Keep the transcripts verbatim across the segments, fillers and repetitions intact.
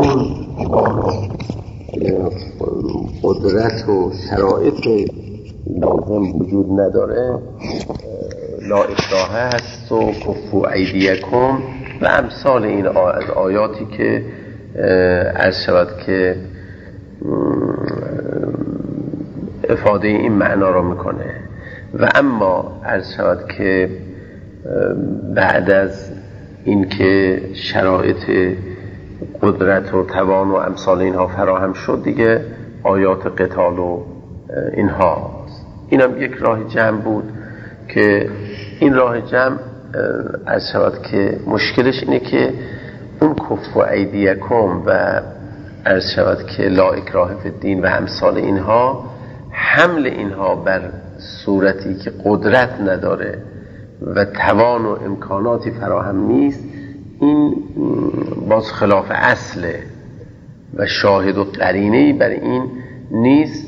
اون قدرت و شرایط لازم وجود نداره، لا اکراه هست و کفوا ایدیکم و امثال این از آیاتی که عرض شود که افاده این معنا را میکنه. و اما عرض شود که بعد از اینکه شرایط قدرت و توان و امثال اینها فراهم شد دیگه آیات قتال و اینها، اینم یک راه جمع بود که این راه جمع از شود که مشکلش اینه که اون کف و ایدیکم و از شود که لا اکراه فی الدین و امثال اینها، حمل اینها بر صورتی که قدرت نداره و توان و امکاناتی فراهم نیست، این باز خلاف اصله و شاهد و قرینه‌ای بر این نیست،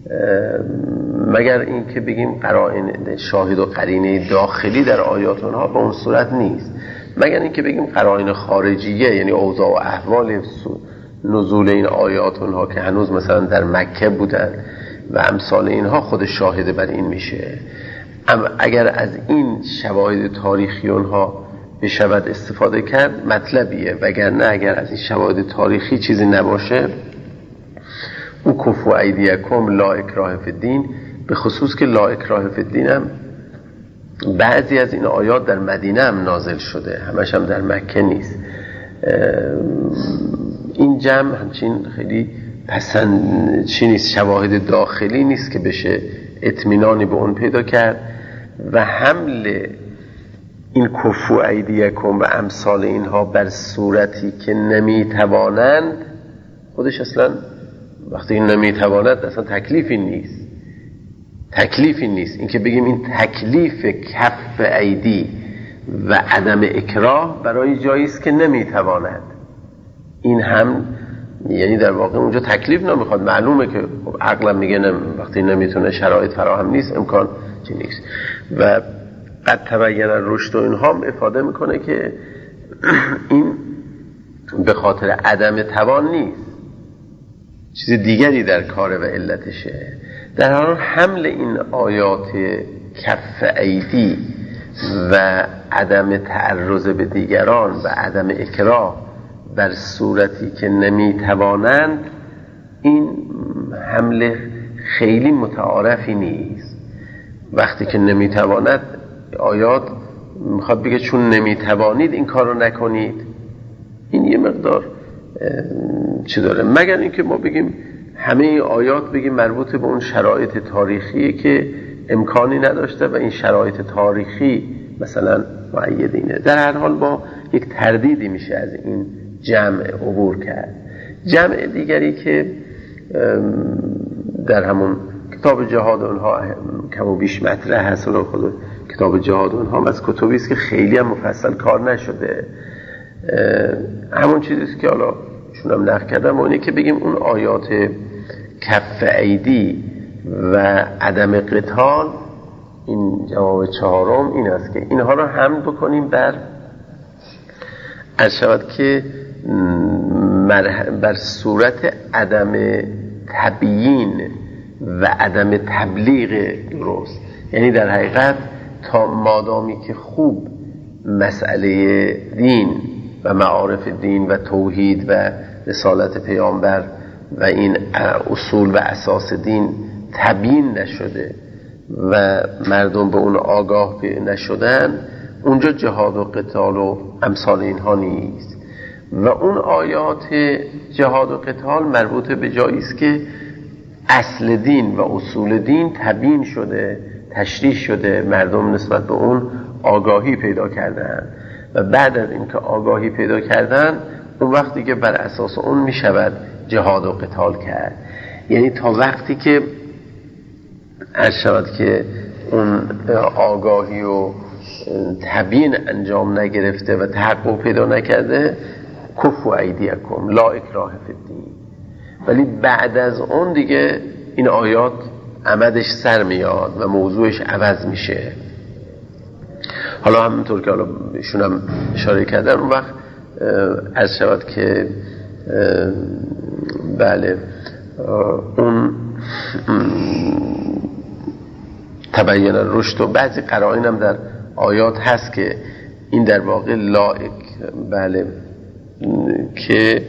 مگر این که بگیم قرائن شاهد و قرینه داخلی در آیات اونها به اون صورت نیست، مگر این که بگیم قرائن خارجیه، یعنی اوضاع و احوال نزول این آیات اونها که هنوز مثلا در مکه بودن و امثال اینها خود شاهد بر این میشه. اما اگر از این شواهد تاریخی اونها بشود استفاده کرد مطلبیه، وگرنه اگر از این شواهد تاریخی چیزی نباشه، اون کفوا ایدیکم لا اکراه فی الدین، به خصوص که لا اکراه فی الدین هم بعضی از این آیات در مدینه هم نازل شده، همش هم در مکه نیست. این جمع همچین خیلی پسند چی نیست، شواهد داخلی نیست که بشه اطمینانی به اون پیدا کرد و حمل این کفوا ایدیکم و امثال اینها بر صورتی که نمیتوانند، خودش اصلا وقتی این نمیتواند اصلا تکلیفی نیست، تکلیفی نیست. این که بگیم این تکلیف کف ایدی و عدم اکراه برای جایی است که نمیتواند، این هم یعنی در واقع اونجا تکلیف نمیخواد، معلومه که عقلم میگه نم وقتی نمیتونه شرایط فراهم نیست امکان چی نیست. و قد تبین الرشد و اینها هم افاده میکنه که این به خاطر عدم توان نیست، چیز دیگری در کار و علتشه. در حال حمل این آیات کف ایدی و عدم تعرض به دیگران و عدم اکراه بر صورتی که نمیتوانند، این حمل خیلی متعارفی نیست. وقتی که نمیتواند، آیات میخواد بگه چون نمیتوانید این کار رو نکنید، این یه مقدار چی داره، مگر اینکه ما بگیم همه این آیات بگیم مربوط به اون شرایط تاریخیه که امکانی نداشته و این شرایط تاریخی مثلا مؤیدینه. در هر حال با یک تردیدی میشه از این جمع عبور کرد. جمع دیگری که در همون کتاب جهاد اونها کم و بیش مطرح هست، و خود کتاب جهاد اونها از کتبی است که خیلی هم مفصل کار نشده، همون چیزیست که حالا شون هم نقل کردم، اونی که بگیم اون آیات کف ایدی و عدم قتال، این جواب چهارم این است که اینها رو حمل بکنیم بر از شود که بر صورت عدم تبیین و عدم تبلیغ درست، یعنی در حقیقت تا مادامی که خوب مسئله دین و معارف دین و توحید و رسالت پیامبر و این اصول و اساس دین تبیین نشده و مردم به اون آگاه نشدن، اونجا جهاد و قتال و امثال اینها نیست. و اون آیات جهاد و قتال مربوط به جایی است که اصل دین و اصول دین تبیین شده، تشریح شده، مردم نسبت به اون آگاهی پیدا کردن و بعد از اینکه آگاهی پیدا کردن اون وقتی که بر اساس اون می شود جهاد و قتال کرد. یعنی تا وقتی که عرض شود که اون آگاهی و تبیین انجام نگرفته و تحقق پیدا نکرده، کفوا ایدیکم لا اکراه فی الدین. ولی بعد از اون دیگه این آیات عمدش سر میاد و موضوعش عوض میشه. حالا همونطور که حالا ایشون هم اشاره کردن، اون وقت عرض شود که بله اون تبین رشد و بعضی قرائن هم در آیات هست که این در واقع لائق بله که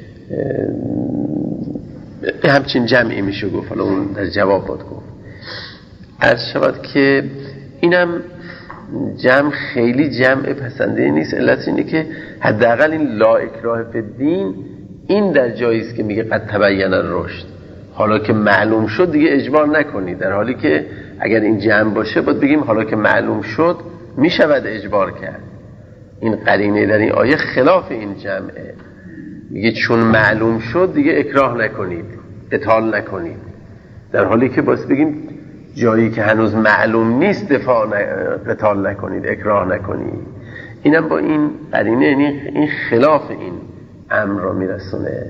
همچین جمعی میشه گفت. حالا اون در جواب بود گفت عرض شود که اینم جمع خیلی جمع پسنده نیست. علت اینه که حداقل این لا اکراه فی الدین این در جایی است که میگه قد تبین الرشد، حالا که معلوم شد دیگه اجبار نکنید، در حالی که اگر این جمع باشه باید بگیم حالا که معلوم شد میشود اجبار کرد. این قرینه در این آیه خلاف این جمعه، میگه چون معلوم شد دیگه اکراه نکنید، قتال نکنید، در حالی که باید بگیم جایی که هنوز معلوم نیست دفاع ن... قتال نکنید، اکراه نکنید. اینم با این قرینه یعنی این خلاف این امر را میرسونه.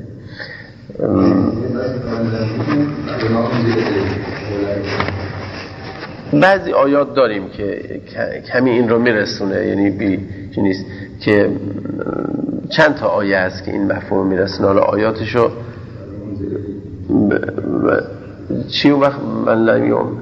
بعضی آیات داریم که کمی این رو میرسونه، یعنی بی نیست که چند تا آیه هست که این مفهوم میرسونه. حالا آیاتشو ب... ب... چی اون وقت من لمیوم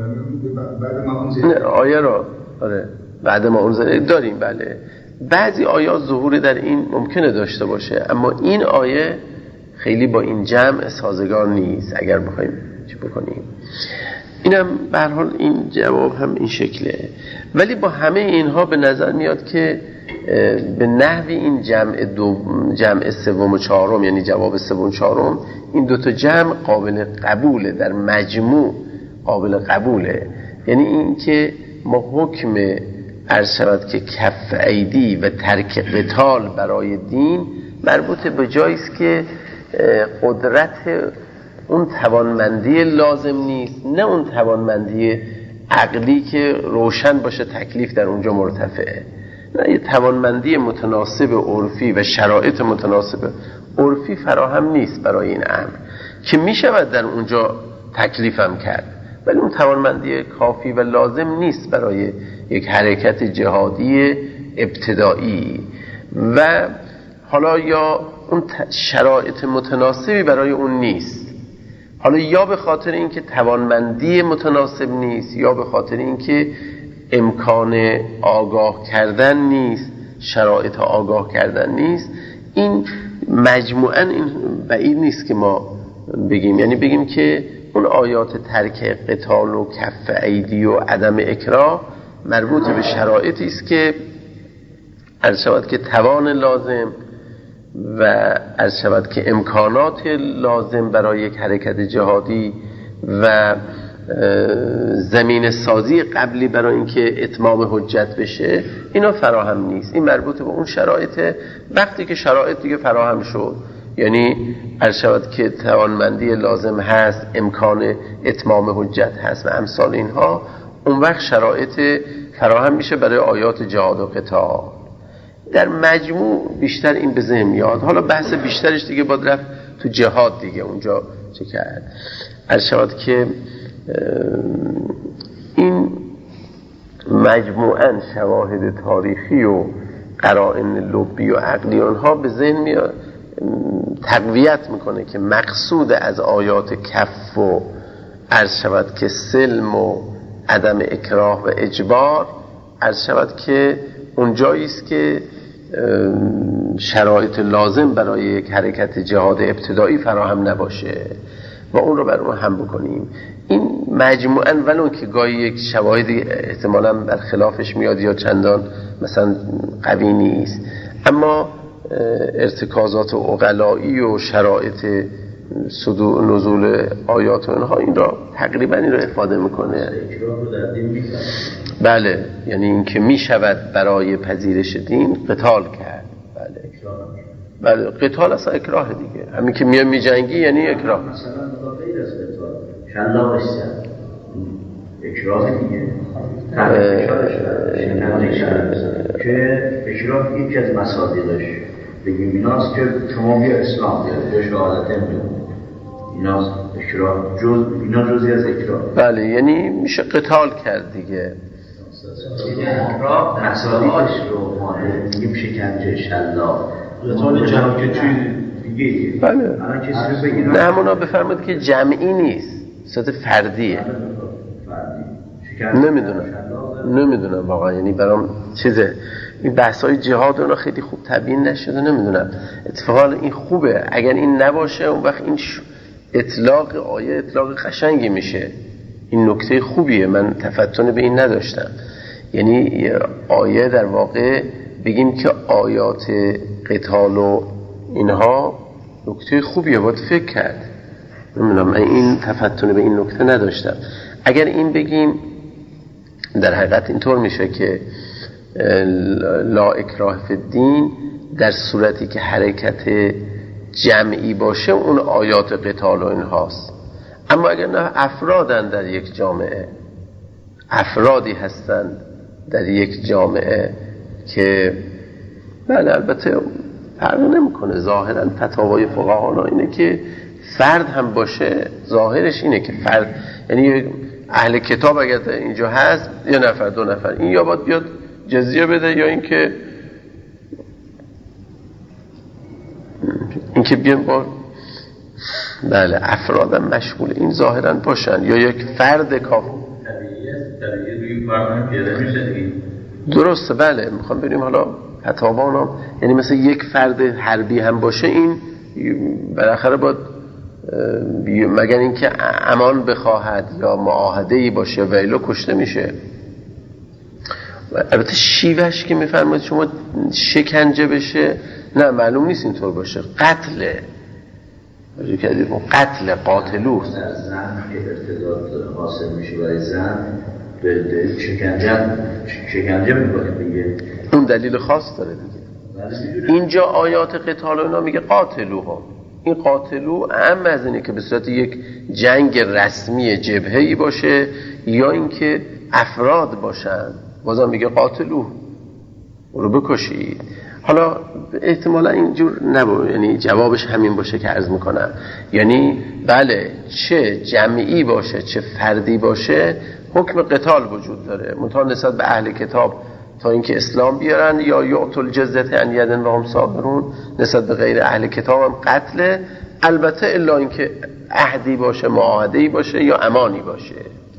آیه رو آره بعد ما اونزله داریم. بله بعضی آیات ظهور در این ممکنه داشته باشه، اما این آیه خیلی با این جمع سازگار نیست اگر بخوایم چی بکنیم. اینم به هر حال این جواب هم این شکله، ولی با همه اینها به نظر میاد که به نحوی این جمع دو جمع سوم و چهارم، یعنی جواب سوم و چهارم، این دوتا جمع قابل قبوله، در مجموع قابل قبوله. یعنی این که ما حکم عرض شود که کف ایدی و ترک قتال برای دین مربوط به جایی است که قدرت اون توانمندی لازم نیست، نه اون توانمندی عقلی که روشن باشه تکلیف در اونجا مرتفعه، نه یه توانمندی متناسب عرفی و شرایط متناسب عرفی فراهم نیست برای این امر که می شود در اونجا تکلیفم کرد، ولی اون توانمندی کافی و لازم نیست برای یک حرکت جهادی ابتدایی. و حالا یا اون شرایط متناسبی برای اون نیست، حالا یا به خاطر اینکه توانمندی متناسب نیست، یا به خاطر اینکه امکان آگاه کردن نیست، شرایط آگاه کردن نیست. این مجموعاً این بعید نیست که ما بگیم، یعنی بگیم که اون آیات ترک قتال و کف ایدی و عدم اکراه مربوط به شرایطی است که عرض شود که توان لازم و عرض شود که امکانات لازم برای یک حرکت جهادی و زمین سازی قبلی برای اینکه اتمام حجت بشه اینا فراهم نیست. این مربوط به اون شرایط. وقتی که شرایط دیگه فراهم شد، یعنی عرض شود که توانمندی لازم هست، امکان اتمام حجت هست و امثال اینها، اون وقت شرایط فراهم میشه برای آیات جهاد و قتال. در مجموع بیشتر این به ذهن میاد. حالا بحث بیشترش دیگه باید رفت تو جهاد دیگه، اونجا چه کرد. عرض شود که این مجموعاً شواهد تاریخی و قرائن لبی و عقلی آنها به ذهن میاد، تقویت میکنه که مقصود از آیات کف و عرض شود که سلم و عدم اکراه و اجبار عرض شود که اونجایی است که شرایط لازم برای یک حرکت جهاد ابتدایی فراهم نباشه و اون رو بر اون هم بکنیم. این مجموعاً ولو که گاهی یک شواهدی احتمالاً برخلافش میاد یا چندان مثلا قوی نیست، اما ارتکازات عقلایی و شرایط صدور نزول آیات و اینها این را تقریبا این را افاده میکنه. بله، یعنی این که میشود برای پذیرش دین قتال کرد. بله بله قتال اصلا اکراه دیگه، همین که میاد میجنگی یعنی اکراه. مثلا غیر از قتال شلاق است اکراه دیگه، که اکراه یکی از مصادیقش بگیم ایناست که شما بیا اسلام بیا بیا شهادت میدونید، ایناست اکراه، جز اینا جزئی از اکراه. بله، یعنی میشه قتال کرد دیگه. اکراه مصادیقش رو ما میگیم شکنجه، شلاق، قتال جهاد که توی دیگه. بله. الان کسی رو بگیرن نه همونا بفرمایید که جمعی نیست، صورت فردیه. نمیدونم نمیدونم واقعا، یعنی برام چیزه این بحث‌های جهاد اونا خیلی خوب تبیین نشده، نمیدونم. اتفاقا این خوبه اگر این نباشه اون وقت این اطلاق آیه اطلاق قشنگی میشه. این نکته خوبیه، من تفتن به این نداشتم. یعنی آیه در واقع بگیم که آیات قتال و اینها نکته خوبیه، باید فکر کرد. نمیدونم، من این تفتن به این نکته نداشتم. اگر این بگیم در حقیقت اینطور میشه که لا اکراه فی الدین در صورتی که حرکت جمعی باشه اون آیات قتال و اینهاست. اما اگر نه افرادن در یک جامعه، افرادی هستند در یک جامعه که بله البته فرق نمیکنه، ظاهرا فتاوای فقها اینه که فرد هم باشه، ظاهرش اینه که فرد یعنی اهل کتاب اگر اینجا هست یه نفر دو نفر این یا باید بیاد جزیه بده یا اینکه اینکه بیان با بله افرادم مشغول این ظاهرا باشن یا یک فرد کافی درسته. بله میخوام بریم حالا فتاوانا یعنی مثل یک فرد حربی هم باشه این بالاخره باید مگر اینکه امان بخواهد یا معاهده‌ای باشه و الا کشته میشه. البته شیوهش که میفرمایید شما شکنجه بشه نه معلوم نیست اینطور باشه، قتله راجع کردید قتل قاتلو زن که ارتداد حاصل میشه برای زن به شکنجه شکنجه میکنه دیگه، اون دلیل خاص داره دیگه. اینجا آیات قتال اینا میگه قاتلو ها، این قاتلو اهم از اینه که به صورت یک جنگ رسمی جبهه‌ای باشه یا اینکه افراد باشن، بازم میگه قاتلو رو بکشید. حالا احتمالا اینجور نبود، یعنی جوابش همین باشه که عرض میکنم، یعنی بله چه جمعی باشه چه فردی باشه حکم قتال وجود داره، منتها نسبت به اهل کتاب تا اینکه اسلام بیارن یا یعطوا الجزیة عن ید و هم صاغرون، نسبت به غیر اهل کتاب هم قتله، البته الا اینکه عهدی باشه معاهده‌ای باشه یا امانی باشه.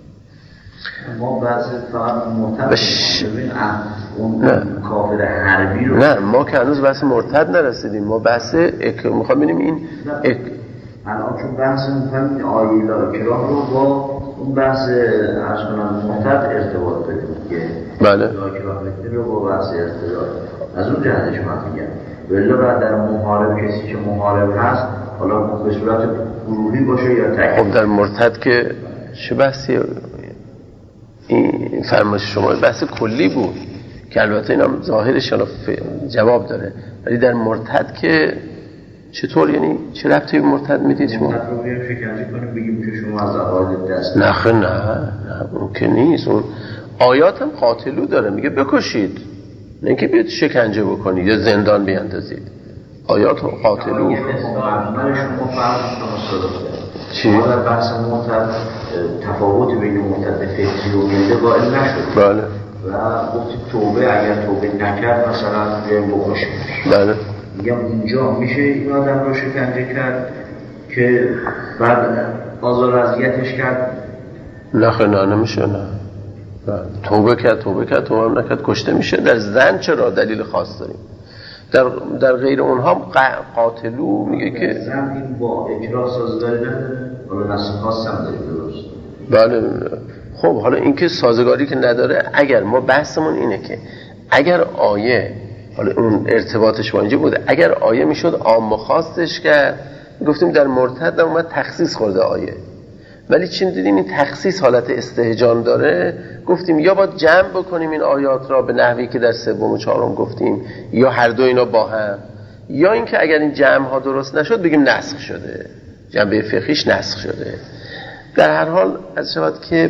ما بحث فقط مرتد بش... ببین اون کافر حربی رو نه ما که هنوز بحث مرتد نرسیدیم، ما بحث اک... میخوام ببینیم این اک... الان چون بحث می‌کنیم آیه لا اکراه رو با اون بحث عرض کنم مرتد ارتباط بدیم دیگه. بله لا اکراه رو با بحث ارتباط از اون جهتش من میگم. ولی بعد در محارب کسی که محارب هست حالا به صورت گروهی باشه یا تک، خب در مرتد که چه بحثی این فرمایش شما بحث کلی بود که البته اینم ظاهرش جواب داره، ولی در مرتد که چطور، یعنی چه ربطی به مرتد میدید شما؟ مرتد رو بیاریم شکنجه کنیم بگیم که شما از عقاید دست نه خیلی نه نه اون که نیست. اون آیات هم قاتلو داره میگه بکشید، نه اینکه بیاد شکنجه بکنید یا زندان بیاندازید. آیات قاتلو من شما فرض چی؟ ما در بحث مرتد تفاوت بین مرتد فکری و مله قائل نشد. بله. و گفتید توبه اگر توبه نکرد مثلا بریم بکشیم. بله. میگم اینجا میشه این آدم رو شکنجه کرد که بعد آزار اذیتش کرد؟ نه خیلی نه نمیشه. نه توبه کرد توبه کرد توبه هم نکرد کشته میشه. در زن چرا دلیل خاص داریم؟ در در غیر اونها قاتلو میگه که زن این با اکراه سازگاری نداره، حالا نص خاص هم داره. درست. بله. خب حالا اینکه سازگاری که نداره، اگر ما بحثمون اینه که اگر آیه حالا اون ارتباطش با اینجا بوده، اگر آیه میشد عام و خاصش کرد، گفتیم در مرتد هم اومد تخصیص خورده آیه، ولی چون دیدیم این تخصیص حالت استهجان داره، گفتیم یا باید جمع بکنیم این آیات را به نحوی که در سوم و چهارم گفتیم، یا هر دو اینا با هم، یا اینکه اگر این جمع ها درست نشد بگیم نسخ شده، جنبه فقهیش نسخ شده. در هر حال از شود که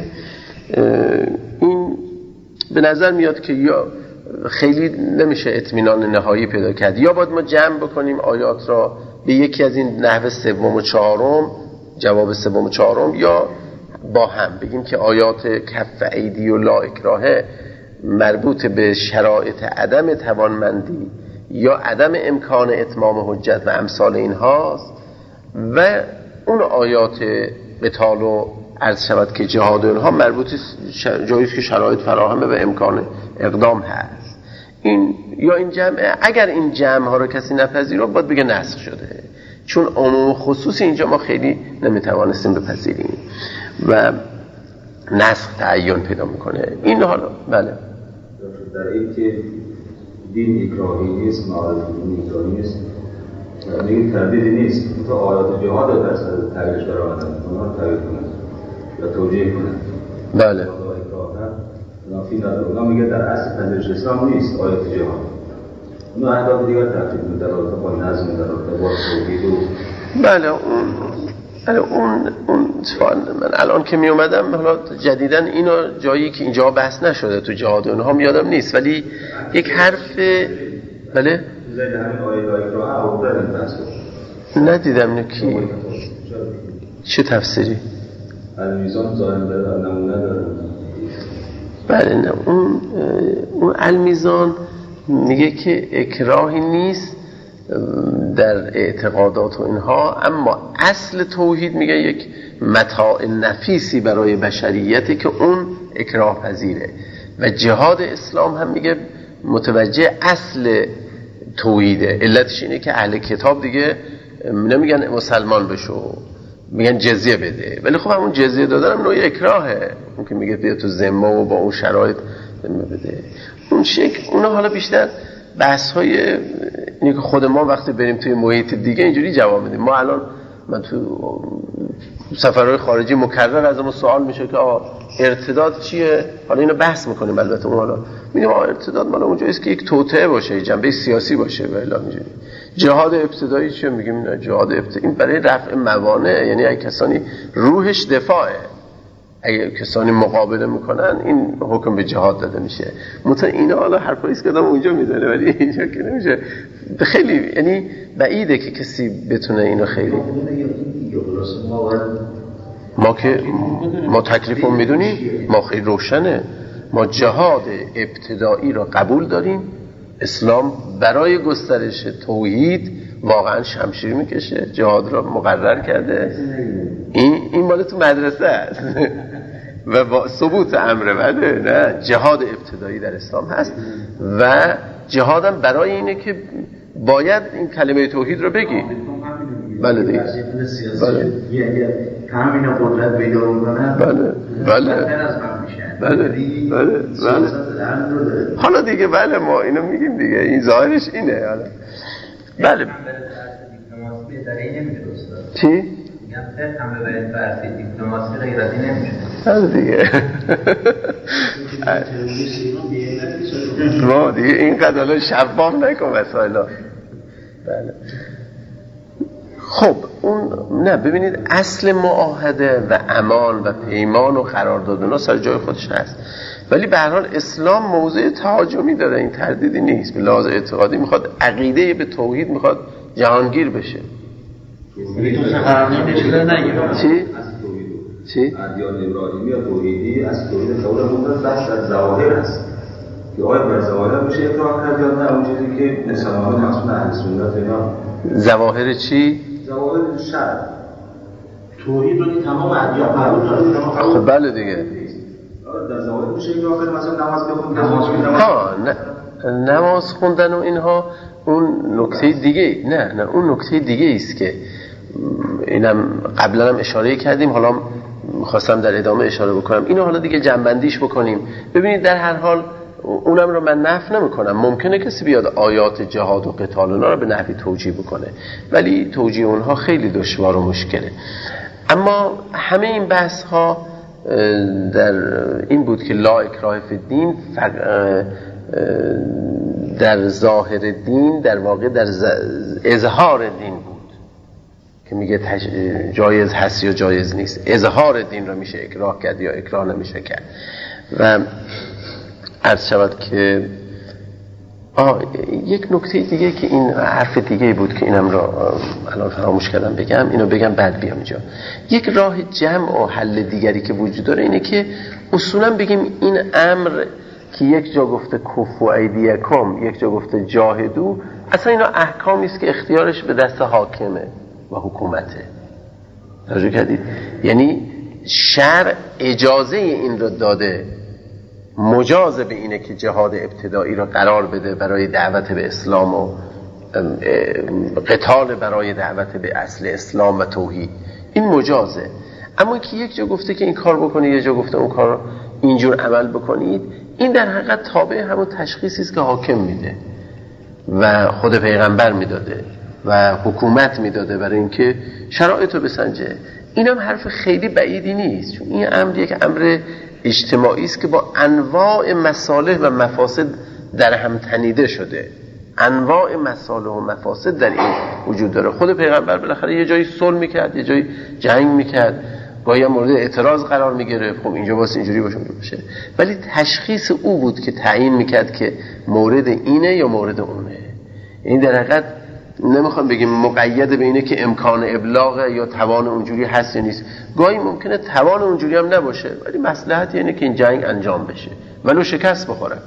این به نظر میاد که یا خیلی نمیشه اطمینان نهایی پیدا کرد، یا باید ما جمع بکنیم آیات را به یکی از این نحو سوم و چهارم، جواب سوم و چهارم، یا با هم بگیم که آیات کف ایدی و لا اکراه مربوط به شرایط عدم توانمندی یا عدم امکان اتمام حجت و امثال اینهاست و اون آیات قتال و عرض شود که جهاد اونها مربوط جاییست که شرایط فراهمه و امکان اقدام هست. این یا این جمع، اگر این جمع ها رو کسی نپذیره باید بگه نسخ شده، چون عموم خصوص اینجا ما خیلی نمیتوانستیم بپذیریم و نسخ تعین پیدا میکنه. این حالا بله در این که دین اکراهی نیست، معارض دین اکراهی نیست، دیگه تردیدی نیست، تو آیات جهاد رو در سر تعریفش برآمدن، اونها رو تعریف کنند یا توجیه کنند. بله. نافی نداره. اونا میگه در اصل پذیرش اسلام نیست آیات جهاد. اونا اهداف دیگر تعریف می‌کنند، در رابطه با نظم، در رابطه با توحید و بله. اون بله اون اون من الان که می اومدم حالا جدیدن اینو جایی که اینجا بحث نشده تو جهاد اونها میادم نیست، ولی یک حرف بله ندیدم اینو کی چه تفسیری المیزان ظاهر داره نمونه داره. بله نه اون اون المیزان میگه که اکراهی نیست در اعتقادات و اینها، اما اصل توحید میگه یک متاع نفیسی برای بشریتی که اون اکراه پذیره و جهاد اسلام هم میگه متوجه اصل توحیده. علتش اینه که اهل کتاب دیگه نمیگن مسلمان بشو، میگن جزیه بده، ولی خب همون جزیه دادن هم نوعی اکراهه. اون که میگه بیا تو ذمه و با اون شرایط بده اون شکل. اونا حالا بیشتر بحث های اینه که خود ما وقتی بریم توی محیط دیگه اینجوری جواب میدیم. ما الان من تو سفرهای خارجی مکرر از ما سوال میشه که آقا ارتداد چیه؟ حالا اینو بحث میکنیم، البته اون حالا میگم آقا ارتداد مال اونجاییست که یک توطئه باشه، جنبه سیاسی باشه و الا اینجوری. جهاد ابتدایی چیه؟ میگیم نه جهاد ابتدایی این برای رفع موانع، یعنی اگه کسانی روحش دفاعه، اگه کسانی مقابله میکنن این حکم به جهاد داده میشه. مثلا اینا حالا حرفاییست که آدم اونجا میزنه ولی اینجا که نمیشه. خیلی یعنی بعیده که کسی بتونه اینو خیلی ما که ما تکلیفو میدونیم، ما خیلی روشنه، ما جهاد ابتدایی رو قبول داریم. اسلام برای گسترش توحید واقعا شمشیر میکشه، جهاد رو مقرر کرده. این این مال تو مدرسه است و با ثبوت امر بده. نه جهاد ابتدایی در اسلام هست و جهادم برای اینه که باید این کلمه توحید رو بگی. بله دیگه بله همین قدرت پیدا کنن. بله بله بله بله بله حالا دیگه بله ما اینو میگیم دیگه، این ظاهرش اینه. حالا بله چی؟ میگم فقه هم به فرضی دیپلماسی غیر از این نمیشه. بله دیگه ما دیگه این قدر شفاف نکن مسائل. بله خب اون نه ببینید اصل معاهده و امان و پیمان و قرارداد اونا سر جای خودش هست، ولی به هر حال اسلام موضع تهاجمی داره، این تردیدی نیست. به لحاظ اعتقادی میخواد عقیده به توحید میخواد جهانگیر بشه. چی؟ چی؟ ادیان ابراهیمی یا توحیدی از توحید قول مونده بحث از ظواهر است که آیا بر ظواهر میشه اقرار کرد یا نه اون چیزی که مسلمانان مقصود اهل سنت اینا. ظواهر چی؟ ظواهر شرع توحید رو تمام ادیان قبول دارن. خب بله دیگه در ظواهر میشه اقرار کرد، مثلا نماز بخون، نماز بخون. ها نه نماز خوندن و اینها اون نکته دیگه نه نه اون نکته دیگه است که اینم قبلا هم اشاره کردیم، حالا می‌خواستم در ادامه اشاره بکنم. اینو حالا دیگه جنبندیش بکنیم. ببینید در هر حال اونم رو من نفی نمی‌کنم، ممکنه کسی بیاد آیات جهاد و قتال اونا رو به نحوی توجیه بکنه، ولی توجیه اونها خیلی دشوار و مشکله. اما همه این بحث ها در این بود که لا اکراه فی الدین در ظاهر دین در واقع در اظهار دین بود که میگه جایز هست یا جایز نیست. اظهار دین رو میشه اکراه کرد یا اکراه نمیشه کرد. و عرض شود که آه یک نکته دیگه که این حرف دیگه بود که اینم را الان فراموش کردم بگم، اینو بگم بعد بیام اینجا. یک راه جمع و حل دیگری که وجود داره اینه که اصولا بگیم این امر که یک جا گفته کفو ایدیکم یک جا گفته جاهدو، اصلا اینا احکامی است که اختیارش به دست حاکمه و حکومته. توجه کردید؟ یعنی شرع اجازه این رو داده، مجاز به اینه که جهاد ابتدایی رو قرار بده برای دعوت به اسلام و قتال برای دعوت به اصل اسلام و توحید، این مجازه. اما که یک جا گفته که این کار بکنید، یک جا گفته اون کار اینجور عمل بکنید، این در حقیقت تابع همون تشخیصی است که حاکم میده و خود پیغمبر میداده و حکومت میداده برای اینکه شرایط رو بسنجه. این هم حرف خیلی بعیدی نیست، چون این امر یک امر اجتماعی است که با انواع مصالح و مفاسد در هم تنیده شده. انواع مصالح و مفاسد در این وجود داره. خود پیغمبر بالاخره یه جایی صلح میکرد، یه جایی جنگ میکرد، گاهی مورد اعتراض قرار میگرفت. خب اینجا واسه اینجوری باشه باشه، ولی تشخیص او بود که تعیین میکرد که مورد اینه یا مورد اونه. این در حقیقت نمیخوام بگیم مقید به اینه که امکان ابلاغ یا توان اونجوری هست یا نیست. گاهی ممکنه توان اونجوری هم نباشه، ولی مصلحت اینه که این جنگ انجام بشه ولو شکست بخوره.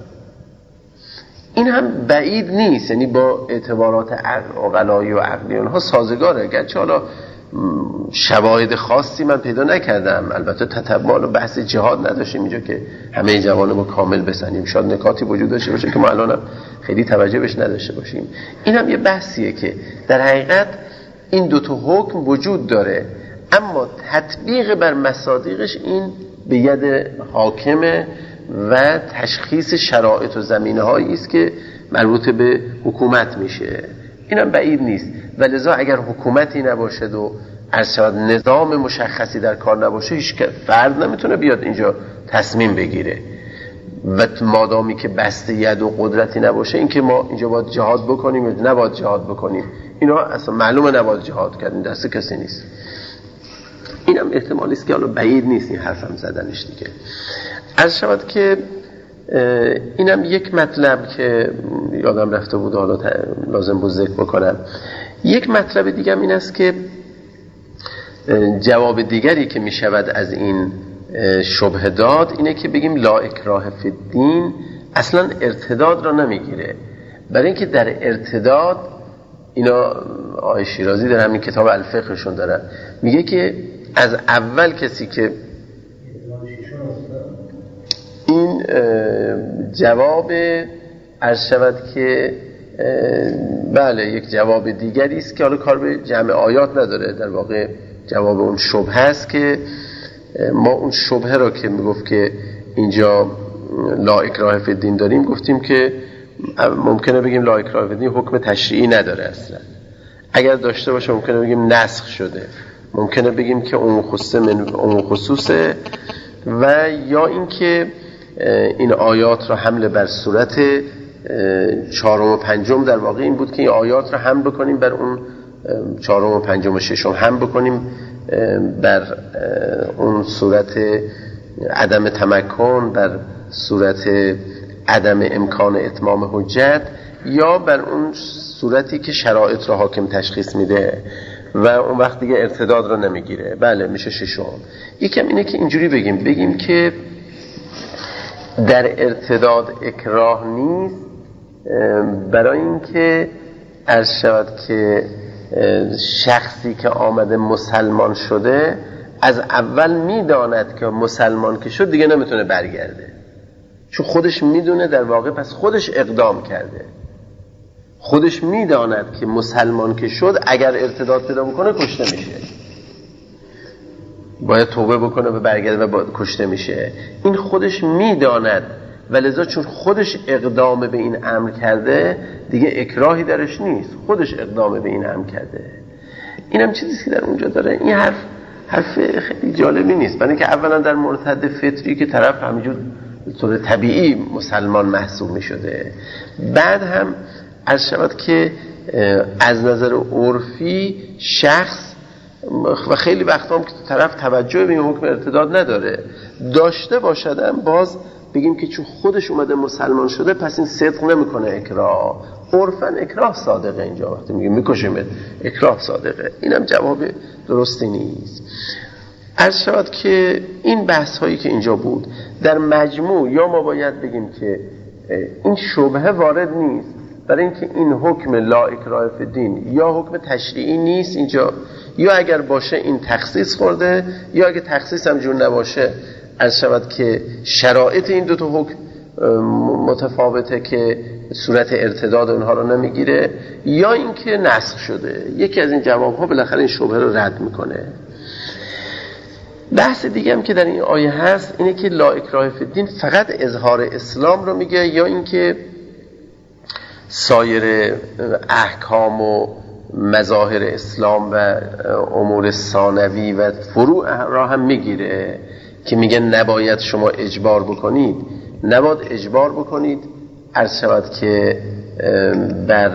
این هم بعید نیست، یعنی با اعتبارات عقلایی و عقلی اونها سازگاره. گرچه حالا شواهد خاصی من پیدا نکردم، البته تتبع و بحث جهاد نداشتیم اینجا که همه جوانه با کامل بسنیم، شاید نکاتی وجود داشته باشه که ما الان خیلی توجه بهش نداشته باشیم. این هم یه بحثیه که در حقیقت این دوتا حکم وجود داره، اما تطبیق بر مصادیقش این به ید حاکمه و تشخیص شرایط و زمینه هایی است که مربوط به حکومت میشه. اینم بعید نیست. ولذا اگر حکومتی نباشد و ارشد نظام مشخصی در کار نباشه، هیچ فرد نمیتونه بیاد اینجا تصمیم بگیره. و مادامی که بسته ید و قدرتی نباشه، این که ما اینجا باید جهاد بکنیم یا نباید جهاد بکنیم، اینا اصلا معلومه نباید جهاد کردن، دست کسی نیست. اینم احتمالی است که حالا بعید نیست این حرفم زدنش دیگه. عرض شود که اینم یک مطلب که یادم رفته بود، حالا لازم بود ذکر بکنم. یک مطلب دیگه این است که جواب دیگری که می شود از این شبهه داد اینه که بگیم لا اکراه فی الدین اصلا ارتداد را نمیگیره. برای اینکه در ارتداد، اینا آقای شیرازی در همین کتاب الفقهشون دارن، میگه که از اول کسی که این جواب عرض شود که بله یک جواب دیگری است که حالا کار به جمع آیات نداره، در واقع جواب اون شبهه است که ما اون شبهه را که میگفت که اینجا لا اکراه فی الدین داریم، گفتیم که ممکنه بگیم لا اکراه فی الدین حکم تشریعی نداره اصلا. اگر داشته باشه ممکنه بگیم نسخ شده، ممکنه بگیم که اون خصوصه من اون خصوصه، و یا اینکه این آیات را حمل بر صورت چهارم و پنجم، در واقع این بود که این آیات را حمل بکنیم بر اون چهارم و پنجم و ششم، حمل بکنیم بر اون صورت عدم تمکن، بر صورت عدم امکان اتمام حجت، یا بر اون صورتی که شرایط را حاکم تشخیص میده و اون وقت دیگه ارتداد را نمیگیره. بله میشه ششم. یکم اینه که اینجوری بگیم بگیم که در ارتداد اکراه نیست، برای اینکه عرض شود که شخصی که آمده مسلمان شده از اول میداند که مسلمان که شد دیگه نمیتونه برگرده، چون خودش میدونه در واقع پس خودش اقدام کرده، خودش میداند که مسلمان که شد اگر ارتداد پیدا بکنه کشته میشه، باید توبه بکنه و برگرده و کشته میشه. این خودش میداند، ولذا چون خودش اقدام به این امر کرده دیگه اکراهی درش نیست، خودش اقدام به این امر کرده. اینم چیزی که در اونجا داره. این حرف حرف خیلی جالبی نیست، برای اینکه اولا در مرتد فطری که طرف همینجور به طور طبیعی مسلمان محسوب میشده، بعد هم عرض شود که از نظر عرفی شخص و خیلی وقتا هم که طرف توجه به این حکم ارتداد نداره، داشته باشدم باز بگیم که چون خودش اومده مسلمان شده پس این صدق نمیکنه اکراه. عرفاً اکراه صادقه، اینجا وقتی میگیم میکشیمت اکراه صادقه. اینم جواب درستی نیست. عرض شود که این بحث هایی که اینجا بود در مجموع، یا ما باید بگیم که این شبهه وارد نیست برای اینکه این حکم لا اکراه فی الدین یا حکم تشریعی نیست اینجا، یا اگر باشه این تخصیص خورده، یا اگه تخصیص هم جور نباشه از شود که شرایط این دو تا حکم متفاوته که صورت ارتداد اونها رو نمیگیره، یا اینکه نسخ شده. یکی از این جوابها بالاخره این شبهه رو رد میکنه. بحث دیگه هم که در این آیه هست اینه که لا اکراه فی الدین فقط اظهار اسلام رو میگه، یا اینکه سایر احکام و مظاهر اسلام و امور ثانوی و فروع را هم میگیره که میگه نباید شما اجبار بکنید، نباید اجبار بکنید عرض شود که بر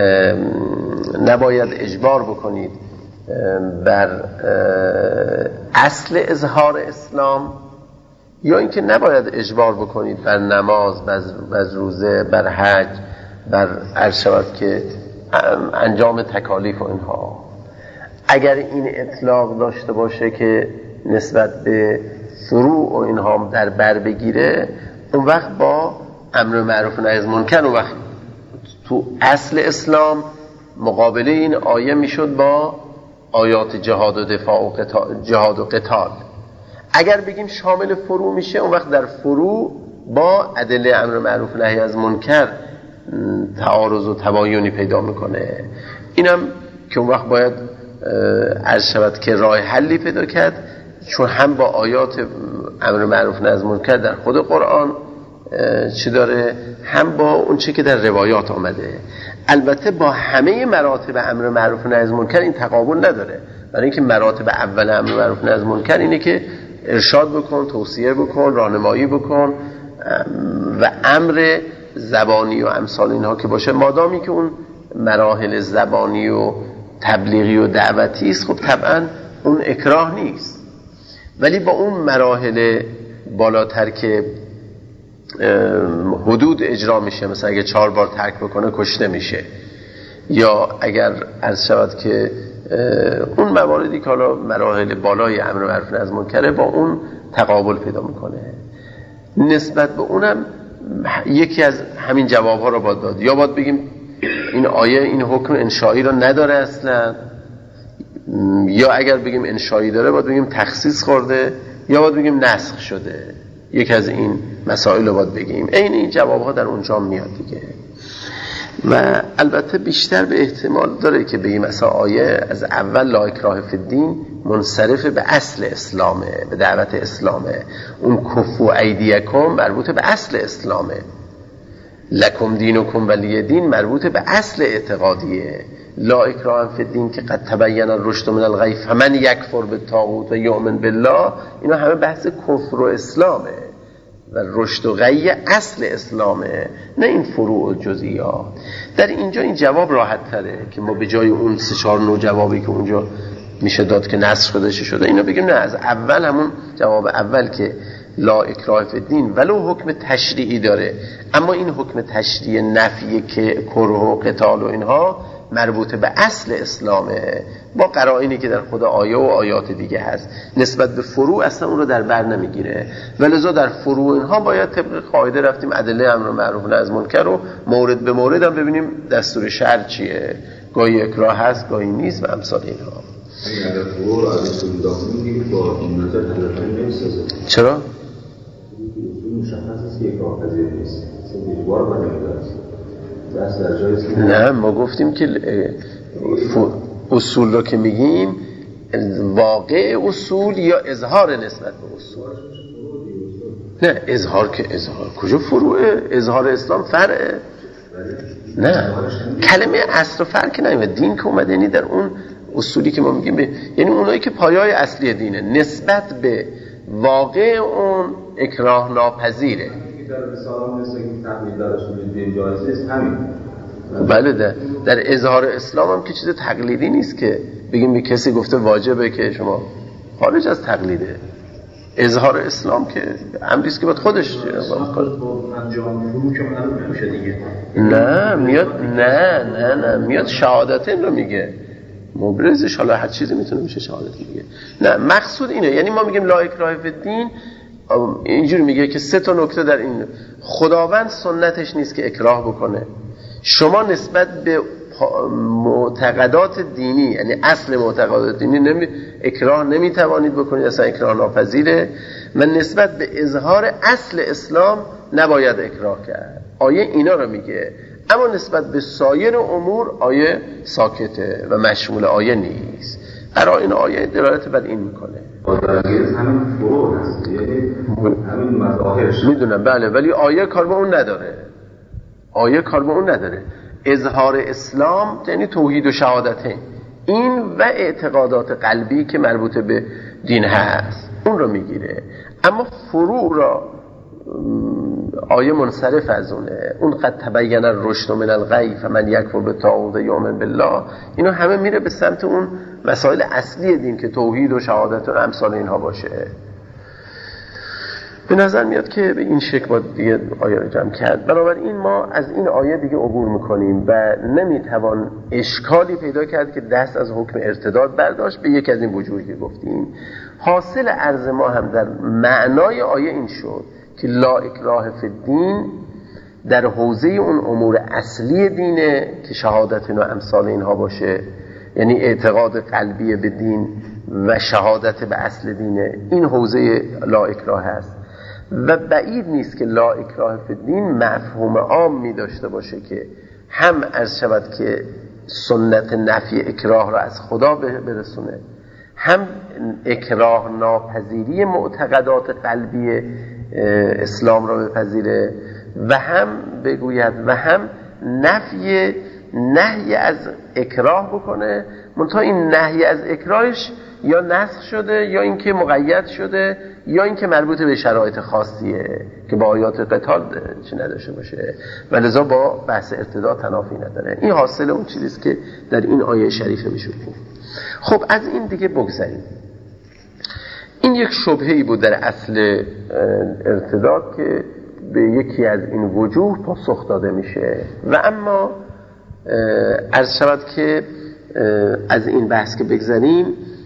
نباید اجبار بکنید بر اصل اظهار اسلام، یا اینکه نباید اجبار بکنید بر نماز، بر روزه، بر حج، بر عرض شود که انجام تکالیف و اینها. اگر این اطلاق داشته باشه که نسبت به فروع و اینها در بر بگیره، اون وقت با امر معروف و نهی از منکر، اون وقت تو اصل اسلام مقابله این آیه میشد با آیات جهاد و دفاع و قتال، جهاد و قتال. اگر بگیم شامل فروع میشه، اون وقت در فروع با ادله امر معروف و نهی از منکر تعارض و تباینی پیدا میکنه. اینم که اون وقت باید عرض شود که راه حلی پیدا کرد، چون هم با آیات امر معروف و نهی از منکر در خود قرآن چی داره، هم با اون چی که در روایات آمده. البته با همه مراتب امر معروف و نهی از منکر این تقابل نداره، برای اینکه مراتب اول امر معروف و نهی از منکر اینه که ارشاد بکن، توصیه بکن، راهنمایی بکن و امر زبانی و امثال اینها که باشه، مادامی که اون مراحل زبانی و تبلیغی و دعوتی است، خب طبعا اون اکراه نیست. ولی با اون مراحل بالاتر که حدود اجرا میشه، مثلا اگه چهار بار ترک بکنه کشته میشه، یا اگر عرض شود که اون مواردی که حالا مراحل بالای امر معروف از منکره، با اون تقابل پیدا میکنه. نسبت به اونم یکی از همین جوابها رو باید داد، یا باید بگیم این آیه این حکم انشایی رو نداره اصلا، یا اگر بگیم انشایی داره باید بگیم تخصیص خورده، یا باید بگیم نسخ شده. یک از این مسائل رو باید بگیم. این این جوابها در اونجا میاد دیگه. و البته بیشتر به احتمال داره که بگیم مثلا آیه از اول لا اکراه فی الدین منصرف به اصل اسلامه، به دعوت اسلامه. اون کفو ایدیکم مربوط به اصل اسلامه، لکم دینکم ولی دین مربوط به اصل اعتقادیه. لا اکراه فی الدین که قد تبین الرشد من الغی فمن یکفر بالطاغوت و یؤمن بالله، اینا همه بحث کفر و اسلامه و رشد و غی اصل اسلامه، نه این فروع و جزئیات. در اینجا این جواب راحت تره که ما به جای اون سه چهار نوع جوابی که اونجا میشه داد که نسخ شده چه شده، اینا بگیم نه، از اول همون جواب اول که لا اکراه فی الدین ولو حکم تشریعی داره، اما این حکم تشریعی نفی که کره و قتال و اینها مربوط به اصل اسلامه، با قرائنی که در خود آیه و آیات دیگه هست. نسبت به فروع اصلا اون رو در بر نمیگیره، ولذا در فروع اینها باید طبق قاعده رفتیم ادله امر معروف و نهی از منکر رو مورد به مورد هم ببینیم دستور شرع چیه، گاهی اکراه هست گاهی نیست و امثال اینها. اگر فروع رو از اصول داخل میگیم با این نظر تلفنی نمیسازه. چرا؟ مشخص است که اکراه پذیر نیست، چون دیوار با نمیدارست. نه، ما گفتیم که اصول رو که میگیم واقع اصول یا اظهار نسبت به اصول. نه اظهار که اظهار کجا فروعه؟ اظهار اسلام فرعه. نه کلمه اصل و فرع که نمیاد، دین که اومده یعنی در اون اصولی که ما میگیم ب... یعنی اونایی که پایه‌های اصلی دینه نسبت به واقع اون اکراه ناپذیره. در رسالان مثل این تقلید در اصول دین جایز نیست همین. بله ده. در اظهار اسلام هم که چیز تقلیدی نیست که بگیم به کسی گفته واجبه که شما خارج از تقلیده. اظهار اسلام که امریست که باید خودش انجام رو که معلوم نمیشه دیگه. نه میاد نه نه نه میاد شهادتین رو میگه مبرزش، حالا هر چیزی میتونه میشه شهادت میگه. نه مقصود اینه، یعنی ما میگیم لا اکراه فی الدین اینجوری میگه که سه تا نکته در این: خداوند سنتش نیست که اکراه بکنه، شما نسبت به معتقدات دینی، یعنی اصل معتقدات دینی نمی... اکراه نمیتوانید بکنید، اصلا اکراه ناپذیره. و نسبت به اظهار اصل اسلام نباید اکراه کرد. آیه اینا رو میگه. اما نسبت به سایر امور آیه ساکته و مشمول آیه نیست. برای این آیه دلالت بر این میکنه. درگیر همین فروع هست، یعنی همین مظاهرش. میدونم بله، ولی آیه کار با اون نداره. آیه کار با اون نداره. اظهار اسلام یعنی توحید و شهادته، این و اعتقادات قلبی که مربوط به دین هست اون رو میگیره. اما فروع را آیه منصرف از اونه. اون قد تبین الرشد من الغی فمن یکفر بالطاغوت یؤمن بالله، اینو همه میره به سمت اون مسائل اصلی دین که توحید و شهادت و امثال اینها باشه. به نظر میاد که به این شکل با دیگه آیه رو جمع کرد. بنابراین ما از این آیه دیگه عبور میکنیم و نمیتوان اشکالی پیدا کرد که دست از حکم ارتداد برداشت به یک از این وجوهی که گفتیم. حاصل عرض ما هم در معنای آیه این شد که لا اکراه فی الدین در حوزه اون امور اصلی دینه که شهادت و امثال اینها باشه، یعنی اعتقاد قلبی به دین و شهادت به اصل دینه، این حوزه لا اکراه هست. و بعید نیست که لا اکراه فی الدین مفهوم عام می داشته باشه که هم عرض شود که سنت نفی اکراه را از خدا برسونه، هم اکراه ناپذیری معتقدات قلبی اسلام را بپذیره، و هم بگوید و هم نفی نهی از اکراه بکنه. منتها این نهی از اکراهش یا نسخ شده یا اینکه مقید شده یا اینکه مربوط به شرایط خاصیه که با آیات قتال چی نداشته باشه و لذا با بحث ارتداد تنافی نداره. این حاصل اون چیزیست که در این آیه شریفه میشه. خب از این دیگه بگذاریم. این یک شبهه‌ای بود در اصل ارتداد که به یکی از این وجوه پاسخ داده میشه. و اما عرض شود که از این بحث که بگذاریم،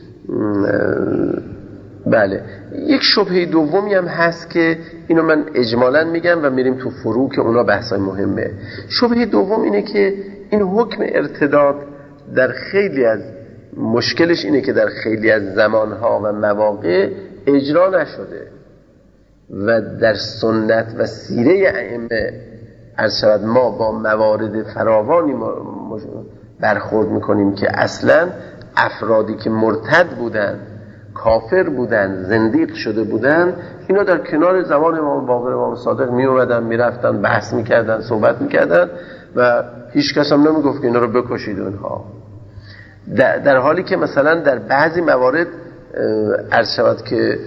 بله یک شبهه دومی هم هست که اینو من اجمالاً میگم و میریم تو فروع که اونا بحثای مهمه. شبهه دوم اینه که این حکم ارتداد در خیلی از مشکلش اینه که در خیلی از زمانها و مواقع اجرا نشده و در سنت و سیره ائمه عرض شود ما با موارد فراوانی برخورد میکنیم که اصلا افرادی که مرتد بودن، کافر بودن، زندیق شده بودن، اینا در کنار زمان امام باقر امام صادق می اومدن، می رفتن، بحث می کردن، صحبت می کردن و هیچ کس هم نمی گفت که اینا رو بکشید اونها. در, در حالی که مثلا در بعضی موارد عرض شود که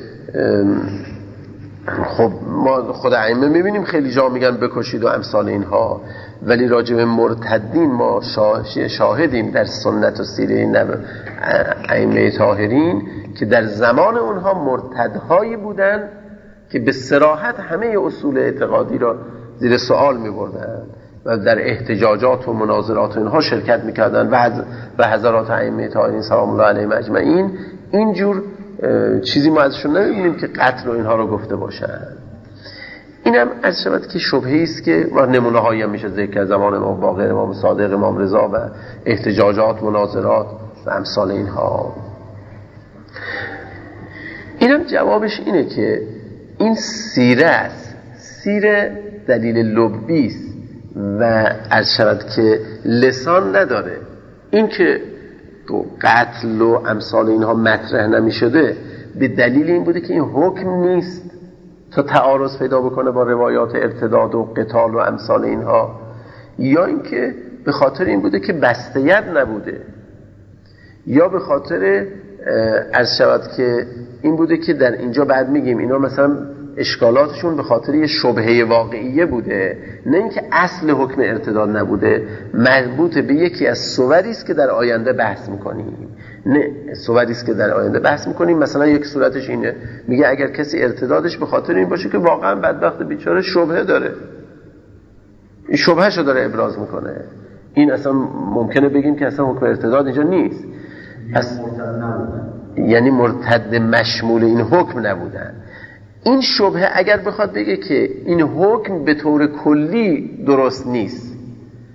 خب ما خود ائمه می بینیم خیلی جا میگن بکشید و امثال اینها، ولی راجع به مرتدین ما شاهدیم در سنت و سیره ائمه طاهرین که در زمان اونها مرتدهایی بودن که به صراحت همه اصول اعتقادی را زیر سوال می بردن و در احتجاجات و مناظرات و اینها شرکت می کردن و حضرات ائمه طاهرین سلام الله علیهم اجمعین اینجور چیزی ما ازشون نمی‌بینیم که قتل و اینها رو گفته باشن. اینم از شود که شبهه‌ای است که نمونه هایی هم میشه ذکر زمان امام باقر، امام صادق، امام رضا و احتجاجات، مناظرات و امثال اینها. اینم جوابش اینه که این سیره است، سیره دلیل لبی است و از شود که لسان نداره. این که قتل و امثال اینها مطرح نمی شده به دلیل این بوده که این حکم نیست تا تعارض پیدا بکنه با روایات ارتداد و قتال و امثال اینها، یا اینکه به خاطر این بوده که بسته‌ید نبوده، یا به خاطر عرض شود که این بوده که در اینجا بعد میگیم اینا مثلا اشکالاتشون به خاطر یه شبهه واقعیه بوده، نه اینکه اصل حکم ارتداد نبوده، مربوط به یکی از صوری است که در آینده بحث میکنیم. نه صوری است که در آینده بحث میکنیم. مثلا یک صورتش اینه، میگه اگر کسی ارتدادش به خاطر این باشه که واقعا بدبخت بیچاره شبهه داره، این شبههشو داره ابراز میکنه، این اصلا ممکنه بگیم که اصلا حکم ارتداد اینجا نیست، پس یعنی مرتد مشمول این حکم نبودن. این شبهه اگر بخواد بگه که این حکم به طور کلی درست نیست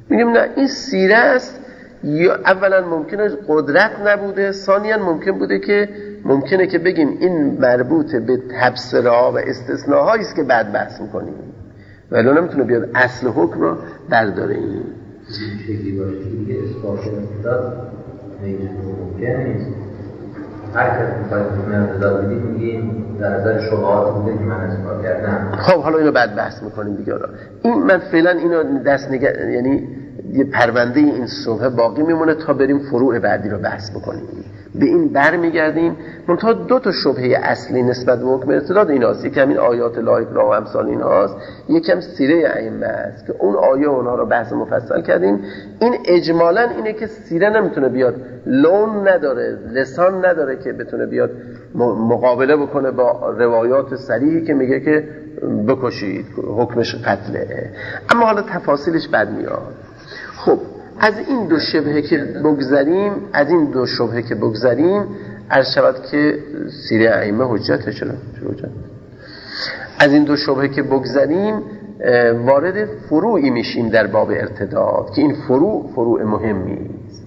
میگیم نه این سیره است، یا اولا ممکنه قدرت نبوده، ثانیا ممکن بوده که ممکنه که بگیم این مربوط به تبصره ها و استثناهایی است که بعد بحث میکنیم، ولی نمیتونه بیاد اصل حکم رو برداره. این شکلی باشه که اثبات انتداد ممکن نیست. هر کس میخواید حکم انتداد بدید میگیم در نظر شبهات بوده که من اثبات کردم. خب حالا اینو بعد بحث میکنیم دیگه. این من فعلا اینو دست نگه، یعنی یه پرونده این صبح باقی میمونه تا بریم فروع بعدی رو بحث بکنیم. به این بر میگردیم. منتها دو تا شبهه اصلی نسبت به حکم ارتداد این هاست. یکم این آیات لا اکراه و امثال این هاست، یکم سیره ائمه است که اون آیه اونها رو بحث مفصل کردیم. این اجمالا اینه که سیره نمیتونه بیاد، لون نداره، لسان نداره که بتونه بیاد مقابله بکنه با روایات صریحی که میگه که بکشید، حکمش قتله. اما حالا تفاصیلش بعد میاد. خب از این دو شبهه که بگذریم از این دو شبهه که بگذریم عرض شود که سیره ائمه حجته. چرا حجت؟ از این دو شبهه که بگذریم وارد فروعی میشیم در باب ارتداد که این فروع فروع مهمی است.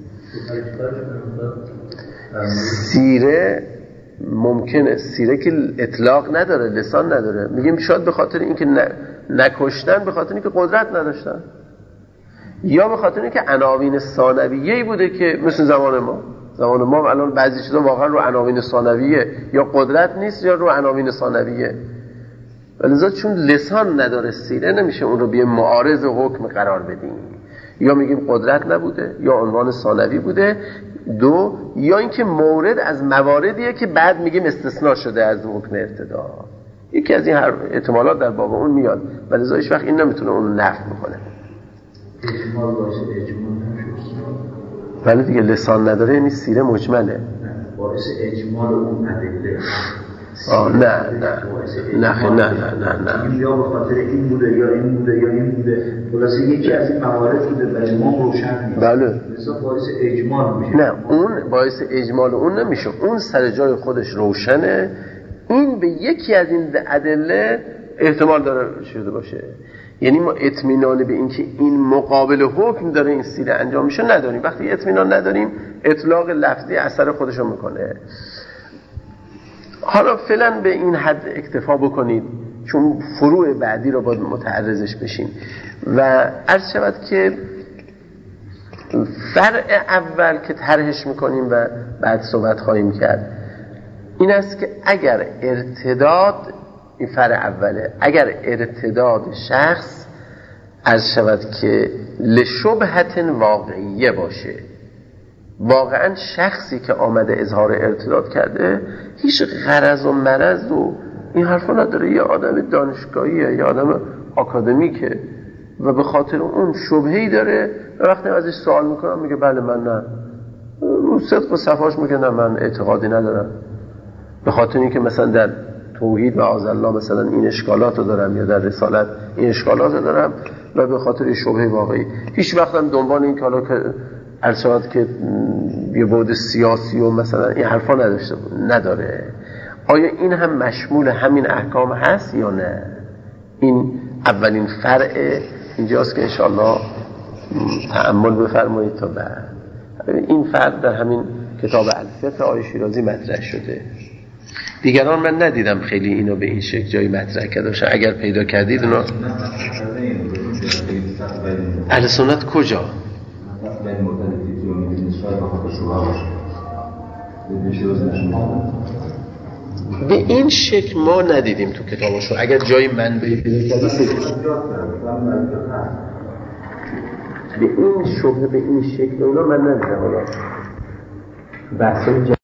سیره ممکنه سیره که اطلاق نداره، لسان نداره، میگیم شاید به خاطر اینکه نکشتن، به خاطر اینکه قدرت نداشتن، یا به خاطر اینکه عناوین ثانویه‌ای بوده که مثل زمان ما زمان ما الان بعضی چیزا واقعا رو عناوین ثانویه، یا قدرت نیست یا رو عناوین ثانویه، ولذا چون لسان نداره سیره نمیشه اون رو بیه معارض حکم قرار بدیم. یا میگیم قدرت نبوده یا عنوان ثانوی بوده. دو، یا اینکه مورد از مواردیه که بعد میگیم استثناء شده از حکم ارتداد. یکی از این هر احتمالات در باب اون میاد، ولذا هیچ وقت این نمیتونه اون نفی بکنه. اجمال باعث اجمال نمیشه. ولی دیگه لسان نداره یعنی سیره مجمله. نه باعث اجمال اون ادله. آه نه نه نه نه نه نه نه یا به خاطر این بوده یا این بوده یا این بوده، خلاصه یکی از این موارد بوده برای ما روشن نیست. بله. مثلا باعث اجمال میشه. نه اون باعث اجمال اون نمیشه، اون سر جای خودش روشنه. این به یکی از این ادله احتمال داره شده باشه. یعنی ما اطمینان به این که این مقابل حکم داره این سیره انجام میشه نداریم. وقتی اطمینان نداریم اطلاق لفظی اثر خودشو میکنه. حالا فعلا به این حد اکتفا بکنید چون فروع بعدی رو باید متعرضش بشیم. و عرض شود که فرع اول که طرحش میکنیم و بعد صحبت خواهیم کرد این است که اگر ارتداد، این فرع اوله، اگر ارتداد شخص عرض شود که لشبهت واقعیه باشه، واقعا شخصی که آمده اظهار ارتداد کرده هیچ غرض و مرض و این حرفا نداره، یه آدم دانشگاهیه، یه آدم آکادمیکه و به خاطر اون شبهه‌ای داره و وقتی ازش سوال میکنم میگه بله من نه، رو صدق و صفاش میگه نه من اعتقادی ندارم، به خاطر اینکه مثلا در توحید و معاذالله مثلا این اشکالات رو دارم یا در رسالت این اشکالات رو دارم و به خاطر شبهه واقعی هیچ وقت هم دنبال این کالا که ارشاد که یه بعد سیاسی و مثلا این حرفا نداشته نداره. آیا این هم مشمول همین احکام هست یا نه؟ این اولین فرع اینجاست که انشاءالله تأمل بفرمایید تا بعد. این فرع در همین کتاب الفقه آقای شیرازی مطرح شده. دیگران من ندیدم خیلی اینو به این شکل جایی مطرح کرده باشه. اگر پیدا کردید اونا اهل سنت کجا؟ به این شکل ما ندیدیم تو کتابشون. اگر جایی منبعی پیدا کردید به این شبه به این شکل اونا من ندیدم. حالا بحث